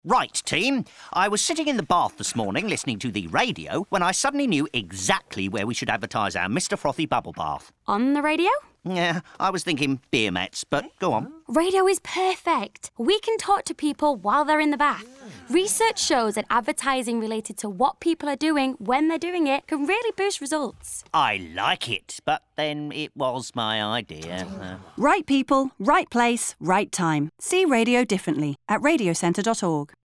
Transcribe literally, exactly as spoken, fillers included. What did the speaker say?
Right, team. I was sitting in the bath this morning listening to the radio when I suddenly knew exactly where we should advertise our Mister Frothy bubble bath. On the radio? Yeah, I was thinking beer mats, but go on. Radio is perfect. We can talk to people while they're in the bath. Research shows that advertising related to what people are doing when they're doing it can really boost results. I like it, but then it was my idea. Uh... Right people, right place, right time. See radio differently at radiocentre dot org.